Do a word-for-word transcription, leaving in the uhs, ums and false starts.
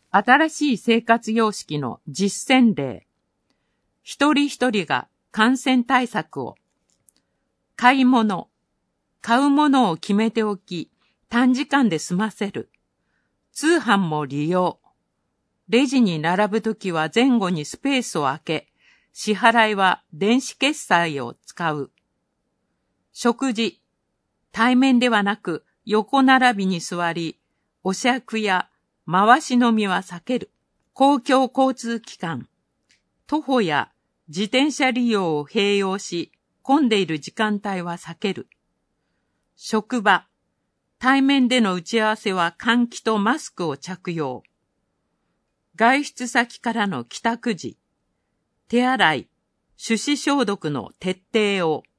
新しい生活様式の実践例。一人一人が感染対策を。買い物。買うものを決めておき、短時間で済ませる。通販も利用。レジに並ぶときは前後にスペースを空け、支払いは電子決済を使う。食事。対面ではなく横並びに座り、お酌や回し飲みは避ける。公共交通機関。徒歩や自転車利用を併用し、混んでいる時間帯は避ける。職場。対面での打ち合わせは換気とマスクを着用。外出先からの帰宅時。手洗い、手指消毒の徹底を。